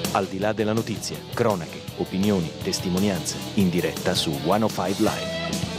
Al di là della notizia, cronache, opinioni, testimonianze, in diretta su 105 Live.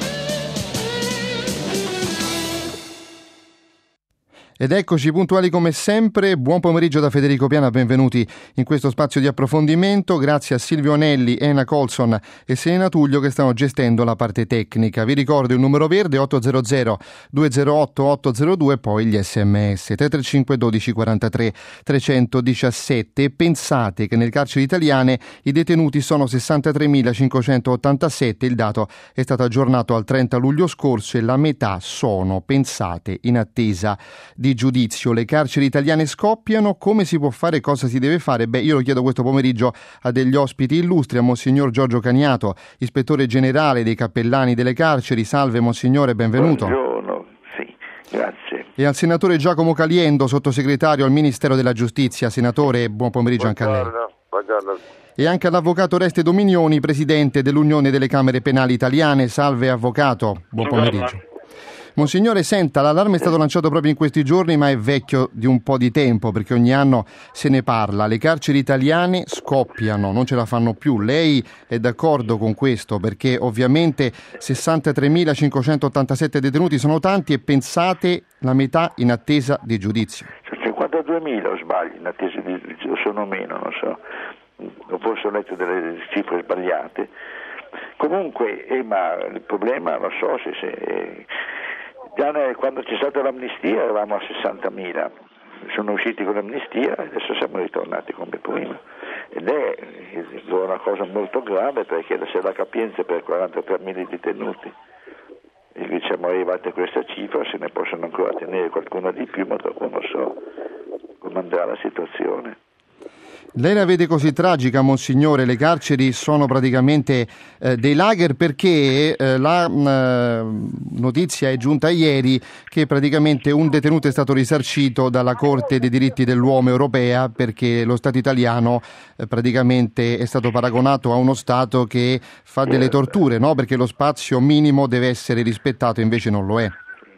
Ed eccoci puntuali come sempre, buon pomeriggio da Federico Piana, benvenuti in questo spazio di approfondimento, grazie a Silvio Anelli, Ena Colson e Serena Tullio che stanno gestendo la parte tecnica. Vi ricordo il numero verde 800-208-802 e poi gli sms 335 12 43 317 e pensate che nelle carceri italiane i detenuti sono 63.587, il dato è stato aggiornato al 30 luglio scorso e la metà sono, pensate, in attesa di giudizio. Le carceri italiane scoppiano, come si può fare, cosa si deve fare? Io lo chiedo questo pomeriggio a degli ospiti illustri, a Monsignor Giorgio Caniato, ispettore generale dei cappellani delle carceri. Salve Monsignore, benvenuto. Buongiorno, sì, grazie. E al senatore Giacomo Caliendo, sottosegretario al Ministero della Giustizia. Senatore, buon pomeriggio anche a lei. Buongiorno. E anche all'avvocato Oreste Dominioni, presidente dell'Unione delle Camere Penali Italiane. Salve avvocato, buon pomeriggio. Monsignore, senta, l'allarme è stato lanciato proprio in questi giorni, ma è vecchio di un po' di tempo, perché ogni anno se ne parla. Le carceri italiane scoppiano, non ce la fanno più. Lei è d'accordo con questo? Perché ovviamente 63.587 detenuti sono tanti e pensate la metà in attesa di giudizio. 52.000 o sbaglio, in attesa di giudizio, sono meno, non so. O forse ho letto delle cifre sbagliate. Comunque, ma il problema, non so se già quando c'è stata l'amnistia eravamo a 60.000, sono usciti con l'amnistia e adesso siamo ritornati come prima. Ed è una cosa molto grave perché se la capienza per 43.000 detenuti e siamo arrivati a questa cifra, se ne possono ancora tenere qualcuno di più, ma dopo non so come andrà la situazione. Lei la vede così tragica, Monsignore? Le carceri sono praticamente dei lager, perché la notizia è giunta ieri che praticamente un detenuto è stato risarcito dalla Corte dei diritti dell'uomo europea perché lo Stato italiano praticamente è stato paragonato a uno Stato che fa delle torture, no? Perché lo spazio minimo deve essere rispettato, invece non lo è.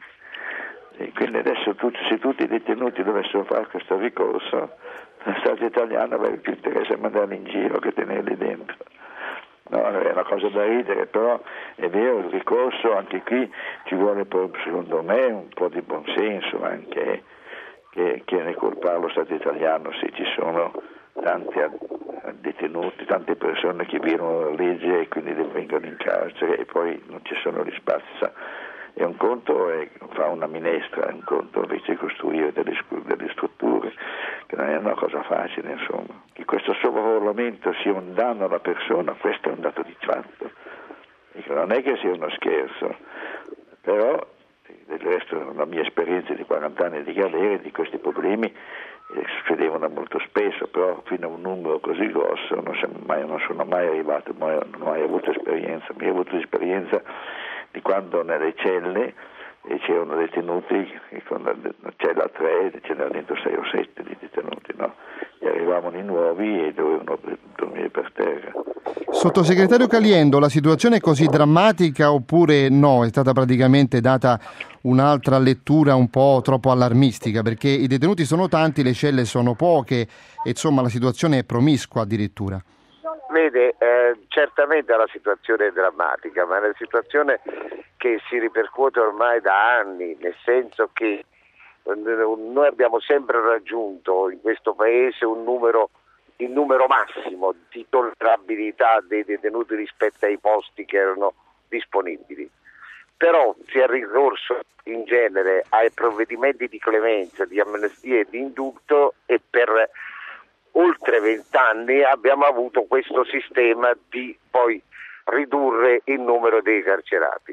E quindi adesso se tutti i detenuti dovessero fare questo ricorso, lo Stato italiano avrebbe più interesse a mandarli in giro che tenerli dentro. No, è una cosa da ridere, però è vero, il ricorso anche qui ci vuole, secondo me, un po' di buonsenso anche che ne colpa lo Stato italiano se ci sono tanti detenuti, tante persone che violano la legge e quindi vengono in carcere e poi non ci sono gli spazi. E un conto è fare una minestra, un conto invece costruire delle strutture, che non è una cosa facile, insomma. Che questo sovraffollamento sia un danno alla persona, questo è un dato di fatto. E non è che sia uno scherzo, però del resto la mia esperienza di 40 anni di galera di questi problemi succedevano molto spesso, però fino a un numero così grosso non sono mai arrivato, non ho mai avuto esperienza. Mi ho avuto esperienza di quando nelle celle c'erano detenuti, con la cella 3 c'erano dentro 6 o 7 di detenuti, no? E arrivavano i nuovi e dovevano dormire per terra. Sottosegretario Caliendo, la situazione è così drammatica oppure no? È stata praticamente data un'altra lettura un po' troppo allarmistica, perché i detenuti sono tanti, le celle sono poche e insomma la situazione è promiscua addirittura. Vede, certamente la situazione è drammatica, ma è una situazione che si ripercuote ormai da anni, nel senso che noi abbiamo sempre raggiunto in questo paese il numero massimo di tollerabilità dei detenuti rispetto ai posti che erano disponibili. Però si è ricorso in genere ai provvedimenti di clemenza, di amnistia e di indulto e per oltre 20 anni abbiamo avuto questo sistema di poi ridurre il numero dei carcerati.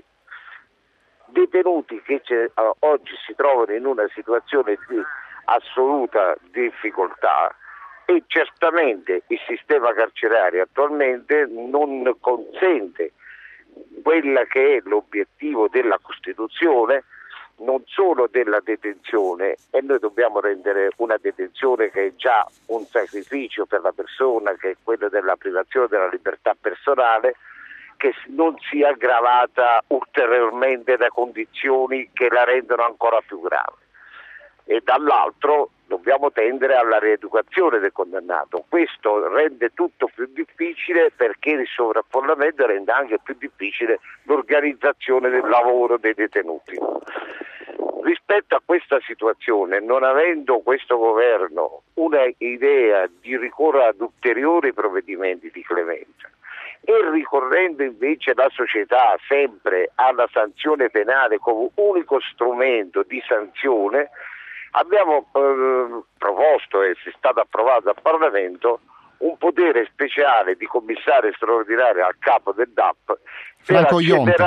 Detenuti che oggi si trovano in una situazione di assoluta difficoltà e certamente il sistema carcerario attualmente non consente quella che è l'obiettivo della Costituzione, non solo della detenzione, e noi dobbiamo rendere una detenzione che è già un sacrificio per la persona, che è quello della privazione della libertà personale, che non sia aggravata ulteriormente da condizioni che la rendono ancora più grave. e dall'altro dobbiamo tendere alla rieducazione del condannato. Questo rende tutto più difficile, perché il sovraffollamento rende anche più difficile l'organizzazione del lavoro dei detenuti. Rispetto a questa situazione, non avendo questo governo una idea di ricorrere ad ulteriori provvedimenti di clemenza e ricorrendo invece la società sempre alla sanzione penale come unico strumento di sanzione, abbiamo proposto, e è stato approvato dal Parlamento, un potere speciale di commissario straordinario al capo del DAP Franco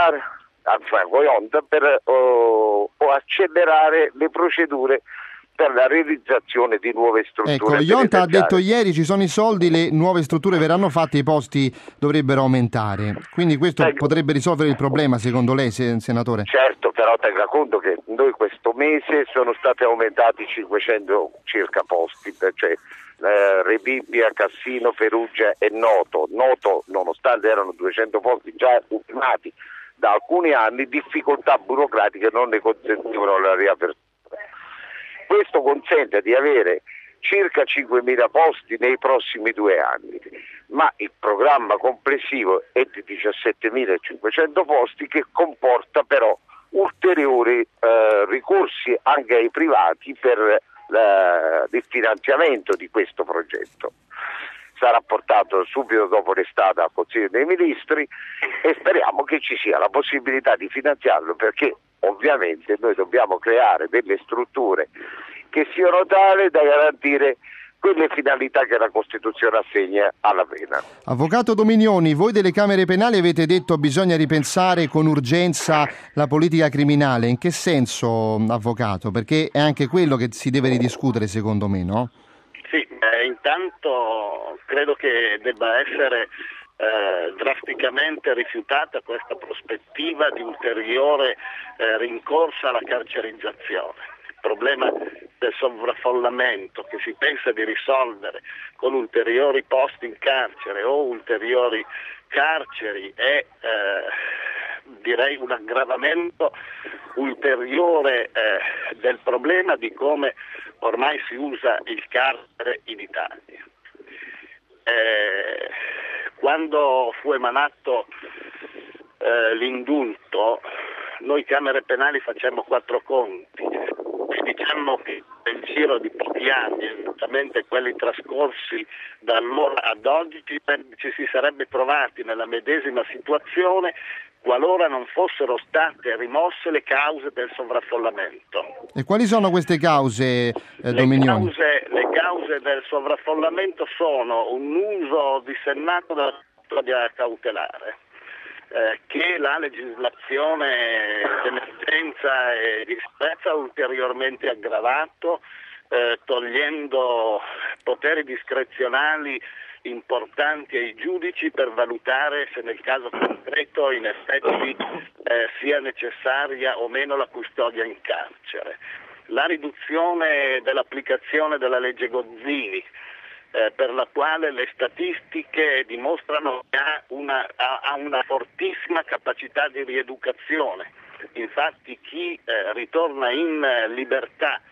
Ionta per accelerare le procedure per la realizzazione di nuove strutture. Ecco, Ionta ha detto ieri ci sono i soldi, le nuove strutture verranno fatte, i posti dovrebbero aumentare. Quindi questo potrebbe risolvere il problema, secondo lei, senatore? Certo, però tenga conto che noi questo mese sono stati aumentati 500 circa posti, cioè Rebibbia, Cassino, Perugia e Noto, nonostante erano 200 posti già ultimati da alcuni anni, difficoltà burocratiche non ne consentivano la riapertura. Questo consente di avere circa 5.000 posti nei prossimi 2 anni, ma il programma complessivo è di 17.500 posti, che comporta però ulteriori ricorsi anche ai privati per il finanziamento di questo progetto. Sarà portato subito dopo l'estate al Consiglio dei Ministri e speriamo che ci sia la possibilità di finanziarlo, perché ovviamente noi dobbiamo creare delle strutture che siano tali da garantire quelle finalità che la Costituzione assegna alla pena. Avvocato Dominioni, voi delle Camere Penali avete detto bisogna ripensare con urgenza la politica criminale. In che senso, avvocato? Perché è anche quello che si deve ridiscutere, secondo me, no? Sì, intanto credo che debba essere drasticamente rifiutata questa prospettiva di ulteriore rincorsa alla carcerizzazione. Il problema del sovraffollamento, che si pensa di risolvere con ulteriori posti in carcere o ulteriori carceri, è direi un aggravamento ulteriore del problema di come ormai si usa il carcere in Italia. Quando fu emanato l'indulto, noi Camere Penali facemmo 4 conti e diciamo che nel giro di pochi anni, esattamente quelli trascorsi da allora ad oggi, ci si sarebbe trovati nella medesima situazione qualora non fossero state rimosse le cause del sovraffollamento. E quali sono queste cause, Dominioni? Le cause del sovraffollamento sono un uso dissennato della custodia cautelare, che la legislazione d'emergenza e di sicurezza ha ulteriormente aggravato, togliendo poteri discrezionali importanti ai giudici per valutare se nel caso concreto in effetti sia necessaria o meno la custodia in carcere. La riduzione dell'applicazione della legge Gozzini, per la quale le statistiche dimostrano che ha una fortissima capacità di rieducazione. Infatti chi ritorna in libertà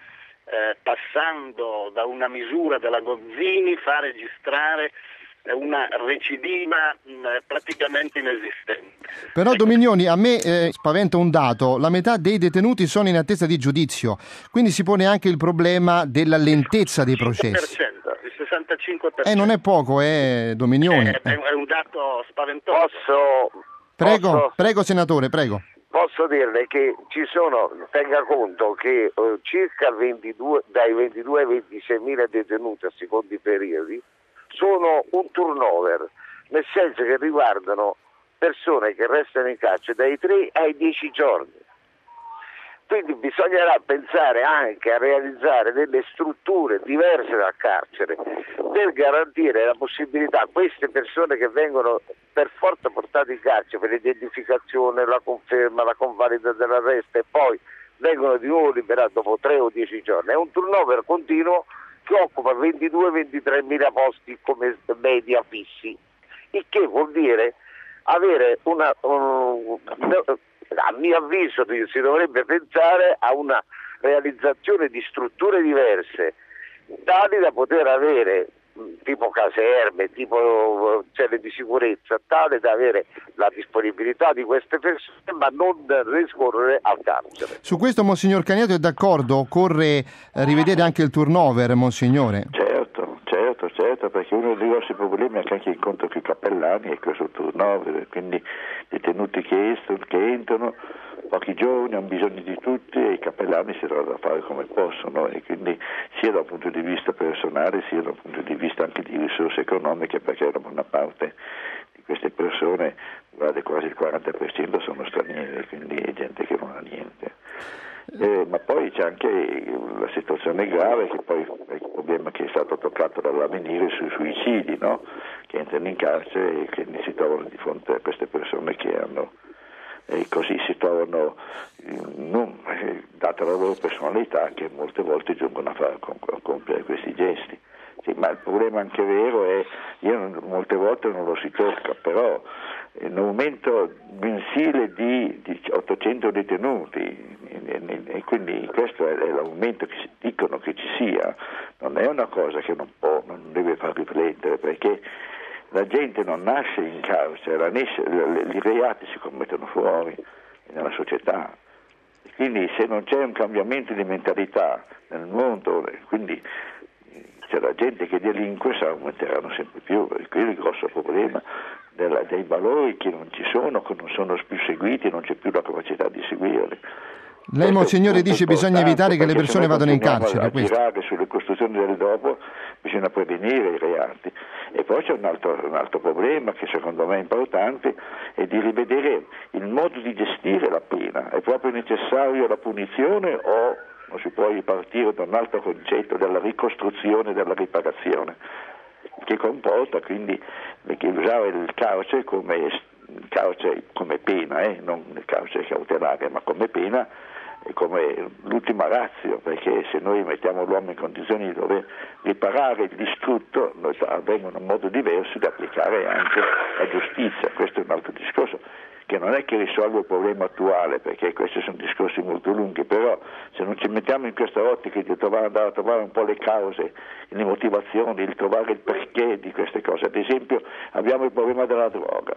passando da una misura della Gozzini fa registrare una recidiva praticamente inesistente. Però Dominioni, a me spaventa un dato: la metà dei detenuti sono in attesa di giudizio, quindi si pone anche il problema della lentezza dei processi. Il 65%. Non è poco, Dominioni. È un dato spaventoso. Prego senatore, prego. Posso dirle che tenga conto che circa dai 22 ai 26.000 detenuti a secondo i periodi sono un turnover, nel senso che riguardano persone che restano in carcere dai 3 ai 10 giorni. Quindi bisognerà pensare anche a realizzare delle strutture diverse dal carcere per garantire la possibilità a queste persone che vengono per forza portate in carcere per l'identificazione, la conferma, la convalida dell'arresto e poi vengono di nuovo liberati dopo 3 o 10 giorni. È un turnover continuo che occupa 22-23 mila posti come media fissi, il che vuol dire avere a mio avviso si dovrebbe pensare a una realizzazione di strutture diverse tali da poter avere tipo caserme, tipo celle di sicurezza, tale da avere la disponibilità di queste persone ma non ricorrere al carcere. Su questo Monsignor Caniato è d'accordo? Occorre rivedere anche il turnover, Monsignore? Certo, perché uno dei grossi problemi è che anche incontro con i cappellani è questo turnover, quindi detenuti che entrano, pochi giovani hanno bisogno di tutti e i cappellani si trovano a fare come possono, e quindi sia dal punto di vista personale sia dal punto di vista anche di risorse economiche, perché una buona parte di queste persone, guarda, quasi il 40% sono stranieri, quindi è gente che non ha niente. Ma poi c'è anche la situazione grave, che poi è il problema che è stato toccato dall'Avvenire sui suicidi, no? Che entrano in carcere e quindi si trovano di fronte a queste persone che hanno, e così si trovano, data la loro personalità, che molte volte giungono a compiere questi gesti. Sì, ma il problema anche vero è, molte volte non lo si tocca, però un aumento mensile di 800 detenuti, e quindi questo è l'aumento che si dicono che ci sia, non è una cosa che non deve far riflettere, perché la gente non nasce in carcere, i reati si commettono fuori, nella società. Quindi se non c'è un cambiamento di mentalità nel mondo, quindi c'è la gente che delinque, aumenteranno sempre più, e qui è il grosso problema dei valori che non ci sono, che non sono più seguiti, non c'è più la capacità di seguirli. Lei, Monsignore, dice che bisogna evitare che le persone vadano in carcere. A girare sulle costruzioni del dopo, bisogna prevenire i reati. E poi c'è un altro problema che secondo me è importante, è di rivedere il modo di gestire la pena. È proprio necessario la punizione o non si può ripartire da un altro concetto della ricostruzione e della riparazione, che comporta quindi che usare il carcere come pena, non il carcere cautelare, ma come pena, come l'ultima ratio, perché se noi mettiamo l'uomo in condizioni di dover riparare il distrutto, noi avremo un modo diverso di applicare anche la giustizia. Questo è un altro discorso che non è che risolve il problema attuale, perché questi sono discorsi molto lunghi, però se non ci mettiamo in questa ottica di andare a trovare un po' le cause, le motivazioni, il trovare il perché di queste cose. Ad esempio abbiamo il problema della droga,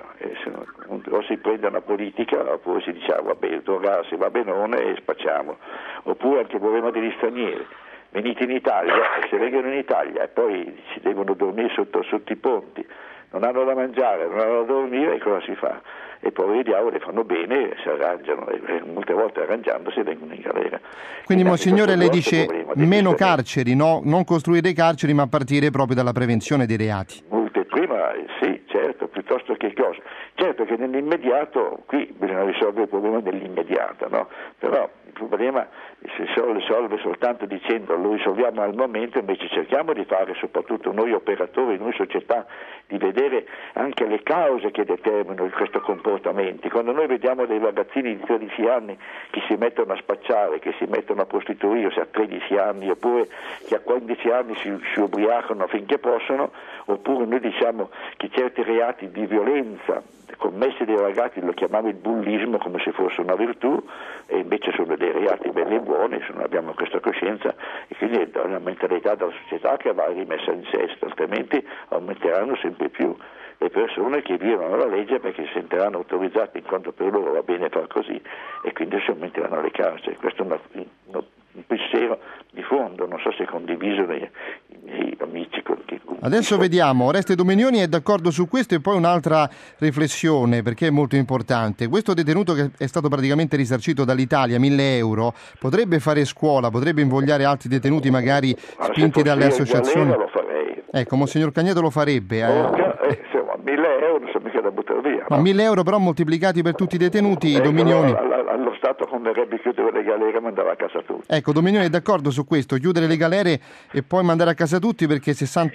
o si prende una politica oppure si dice vabbè, drogarsi va benone e spacciamo, oppure anche il problema degli stranieri. Venite in Italia e se vengono in Italia e poi si devono dormire sotto i ponti, non hanno da mangiare, non hanno da dormire, e cosa si fa? E poi i diavoli fanno bene, si arrangiano, e molte volte arrangiandosi vengono in galera. Quindi Monsignore, lei dice meno carceri, no? Non costruire carceri, ma partire proprio dalla prevenzione dei reati. Molte prima, sì, certo, piuttosto che cosa. Certo che nell'immediato, qui bisogna risolvere il problema dell'immediato, no? Però il problema si risolve soltanto dicendo lo risolviamo al momento, invece cerchiamo di fare, soprattutto noi operatori, noi società, di vedere anche le cause che determinano questo comportamento. Quando noi vediamo dei ragazzini di 13 anni che si mettono a spacciare, che si mettono a prostituirsi a 13 anni, oppure che a 15 anni si ubriacano finché possono, oppure noi diciamo che certi reati di violenza commessi dai ragazzi lo chiamiamo il bullismo come se fosse una virtù, e invece sono dei reati belli e buoni, se non abbiamo questa coscienza, e quindi è una mentalità della società che va rimessa in sesto, altrimenti aumenteranno sempre più le persone che violano la legge perché si sentiranno autorizzate in quanto per loro va bene far così, e quindi si aumenteranno le carceri. Questo è un pensiero di fondo, non so se è condiviso dai miei amici. Adesso vediamo, Oreste Domenioni è d'accordo su questo, e poi un'altra riflessione, perché è molto importante. Questo detenuto che è stato praticamente risarcito dall'Italia, 1.000 euro, potrebbe fare scuola, potrebbe invogliare altri detenuti magari spinti dalle associazioni. Lo farei. Ecco, Monsignor Caniato lo farebbe. Insomma, 1.000 euro non sono mica da buttare via. No? 1.000 euro però moltiplicati per tutti i detenuti, Domenioni. Allo Stato converrebbe chiudere le galere e mandare a casa tutti. Ecco, Domenioni è d'accordo su questo, chiudere le galere e poi mandare a casa tutti, perché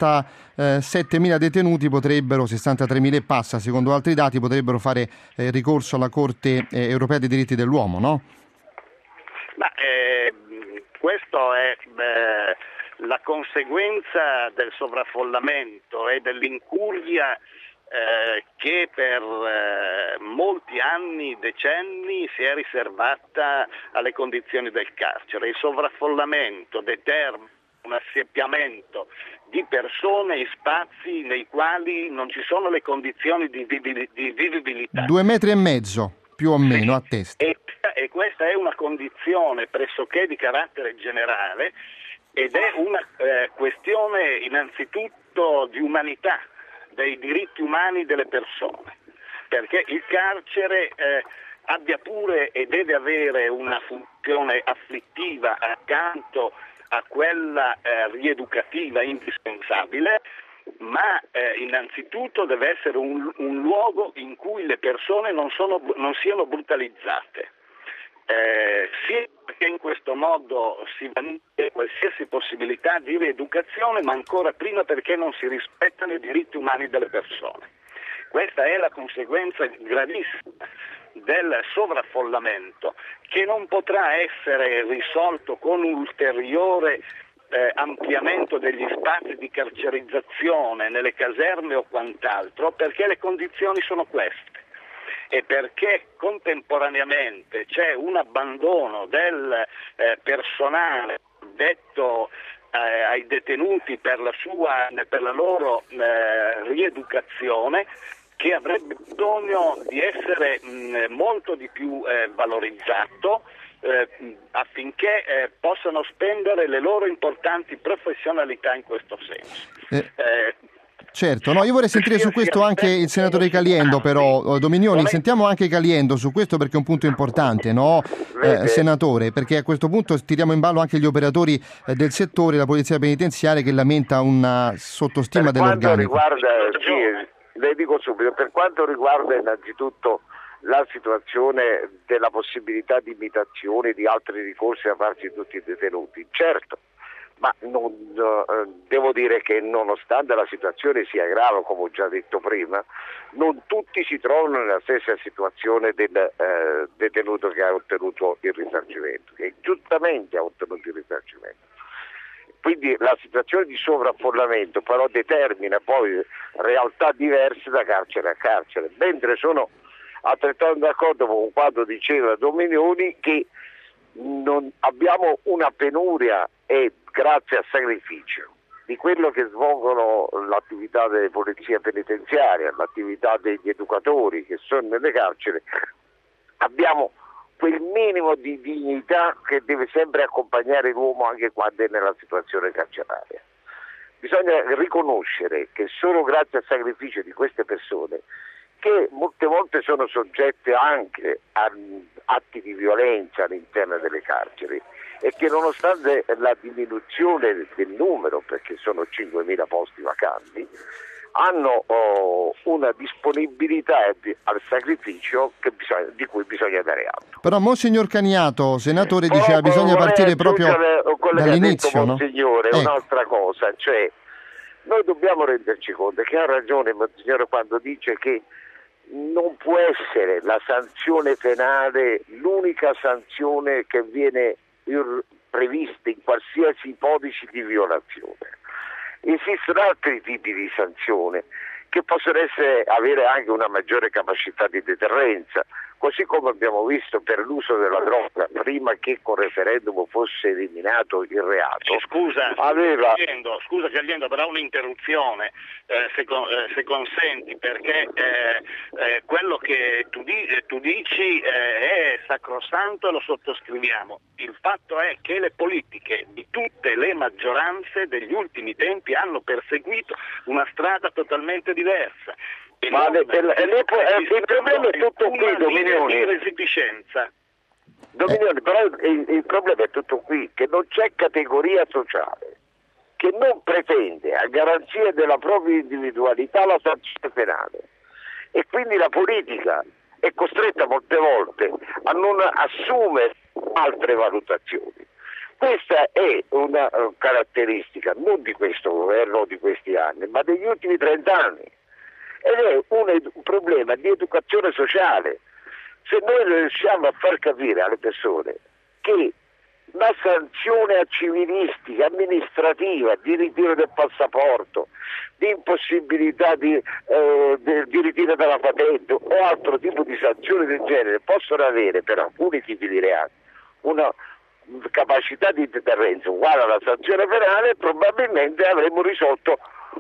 67.000 detenuti potrebbero, 63.000 e passa, secondo altri dati, potrebbero fare ricorso alla Corte europea dei diritti dell'uomo, no? Ma questo è la conseguenza del sovraffollamento e dell'incuria che per molti anni, decenni, si è riservata alle condizioni del carcere. Il sovraffollamento determina un asseppiamento di persone in spazi nei quali non ci sono le condizioni di vivibilità. 2,5 metri più o meno a testa. E questa è una condizione pressoché di carattere generale ed è una questione innanzitutto di umanità, dei diritti umani delle persone, perché il carcere abbia pure e deve avere una funzione afflittiva accanto a quella rieducativa indispensabile, ma innanzitutto deve essere un luogo in cui le persone non siano brutalizzate, sia perché in questo modo si vanisce qualsiasi possibilità di rieducazione, ma ancora prima perché non si rispettano i diritti umani delle persone. Questa è la conseguenza gravissima del sovraffollamento, che non potrà essere risolto con un ulteriore ampliamento degli spazi di carcerizzazione nelle caserme o quant'altro, perché le condizioni sono queste e perché contemporaneamente c'è un abbandono del personale detto ai detenuti per la loro rieducazione, che avrebbe bisogno di essere molto di più valorizzato affinché possano spendere le loro importanti professionalità in questo senso. Certo, no, io vorrei sentire su questo anche il senatore Caliendo, però, Dominioni, sentiamo anche Caliendo su questo perché è un punto importante, no, senatore, perché a questo punto tiriamo in ballo anche gli operatori del settore, la polizia penitenziaria, che lamenta una sottostima dell'organico. Le dico subito, per quanto riguarda innanzitutto la situazione della possibilità di imitazioni, di altri ricorsi da parte di tutti i detenuti, certo, ma devo dire che nonostante la situazione sia grave, come ho già detto prima, non tutti si trovano nella stessa situazione del detenuto che ha ottenuto il risarcimento, che giustamente ha ottenuto il risarcimento. Quindi la situazione di sovraffollamento però determina poi realtà diverse da carcere a carcere, mentre sono altrettanto d'accordo con quanto diceva Dominioni che non abbiamo una penuria e grazie al sacrificio di quello che svolgono l'attività delle polizie penitenziarie, l'attività degli educatori che sono nelle carceri, abbiamo quel minimo di dignità che deve sempre accompagnare l'uomo anche quando è nella situazione carceraria. Bisogna riconoscere che solo grazie al sacrificio di queste persone, che molte volte sono soggette anche a atti di violenza all'interno delle carceri, e che nonostante la diminuzione del numero, perché sono 5.000 posti vacanti, hanno una disponibilità al sacrificio di cui bisogna dare atto. Però Monsignor Caniato, senatore, diceva bisogna partire proprio dall'inizio, no? Monsignore, un'altra cosa, cioè noi dobbiamo renderci conto che ha ragione Monsignore quando dice che non può essere la sanzione penale l'unica sanzione che viene prevista in qualsiasi ipotesi di violazione. Esistono altri tipi di sanzione che possono avere anche una maggiore capacità di deterrenza, così come abbiamo visto per l'uso della droga prima che con referendum fosse eliminato il reato. Scusa Caliendo, però un'interruzione se consenti, perché quello che tu dici è sacrosanto e lo sottoscriviamo. Il fatto è che le politiche di tutte le maggioranze degli ultimi tempi hanno perseguito una strada totalmente diversa. Ma il problema è tutto qui, Dominioni. Dominioni, però il problema è tutto qui, che non c'è categoria sociale che non pretende a garanzia della propria individualità la sanzione penale, e quindi la politica è costretta molte volte a non assumere altre valutazioni. Questa è una caratteristica non di questo governo o di questi anni, ma degli ultimi 30 anni. Ed è un problema di educazione sociale. Se noi riusciamo a far capire alle persone che la sanzione civilistica, amministrativa, di ritiro del passaporto, di impossibilità di ritiro della patente o altro tipo di sanzioni del genere possono avere per alcuni tipi di reati una capacità di deterrenza uguale alla sanzione penale, probabilmente avremmo risolto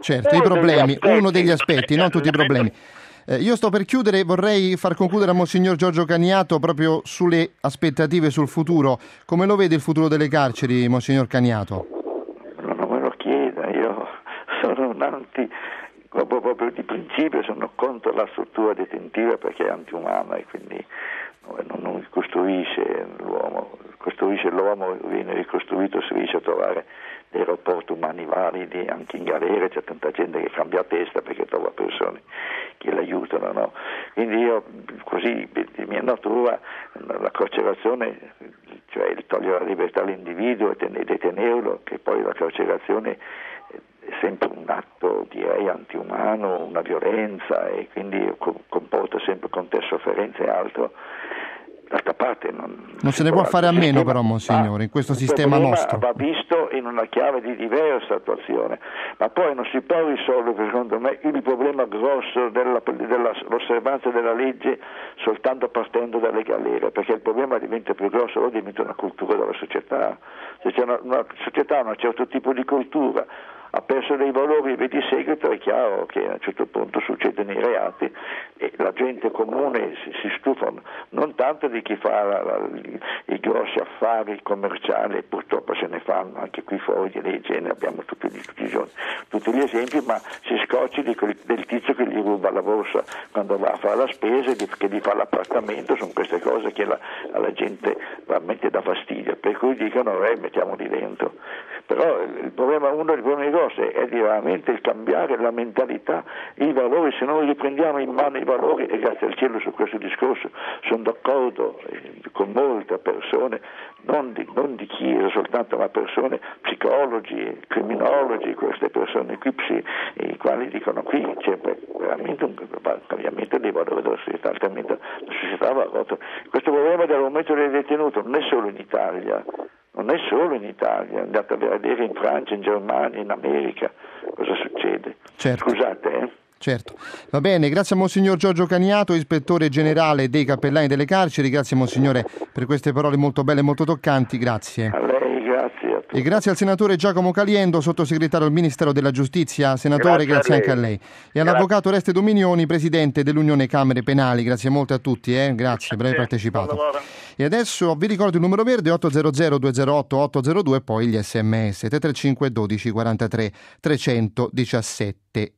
uno degli aspetti, non tutti i problemi. Io sto per chiudere, vorrei far concludere a Monsignor Giorgio Caniato proprio sulle aspettative sul futuro. Come lo vede il futuro delle carceri, Monsignor Caniato? Non me lo chieda, io sono proprio di principio sono contro la struttura detentiva perché è antiumana e quindi non ricostruisce l'uomo, viene ricostruito, si riesce a trovare dei rapporti umani validi, anche in galera c'è tanta gente che cambia testa perché trova persone che l'aiutano, no? Quindi io così di mia natura la carcerazione, cioè il togliere la libertà all'individuo e detenerlo, che poi la carcerazione è sempre un atto direi antiumano, una violenza e quindi comporta sempre con te sofferenza e altro. D'altra parte non se ne può fare a meno però, Monsignore, in questo sistema nostro. Va visto in una chiave di diversa attuazione, ma poi non si può risolvere secondo me il problema grosso dell'osservanza della legge soltanto partendo dalle galere, perché il problema diventa più grosso, lo diventa una cultura della società. Se c'è una società, un certo tipo di cultura ha perso dei valori di seguito, è chiaro che a un certo punto succedono i reati e la gente comune si stufa non tanto di chi fa i grossi affari commerciali, purtroppo se ne fanno anche qui fuori di legge, ne abbiamo tutti i giorni, tutti gli esempi, ma si scocci del tizio che gli ruba la borsa quando va a fare la spesa e che gli fa l'appartamento. Sono queste cose che alla gente veramente dà fastidio, per cui dicono mettiamoli dentro. Però uno dei problemi grossi è veramente il cambiare la mentalità, i valori. Se noi riprendiamo in mano i valori, e grazie al cielo su questo discorso sono d'accordo con molte persone, non di chiesa soltanto, ma persone, psicologi, criminologi, queste persone qui, i quali dicono qui c'è veramente un cambiamento dei valori della società, altrimenti la società va rotto. Questo problema dell'aumento dei detenuti non è solo in Italia, andate a vedere in Francia, in Germania, in America cosa succede. Certo. Scusate. Certo, va bene, grazie a Monsignor Giorgio Caniato, ispettore generale dei cappellani delle carceri, grazie Monsignore per queste parole molto belle e molto toccanti, grazie. A lei, grazie a tutti. E grazie al senatore Giacomo Caliendo, sottosegretario al Ministero della Giustizia. Senatore, grazie anche a lei. E all'avvocato Oreste Dominioni, presidente dell'Unione Camere Penali, grazie molte a tutti, grazie per aver partecipato. E adesso vi ricordo il numero verde 800 208 802 e poi gli SMS 335 12 43 317.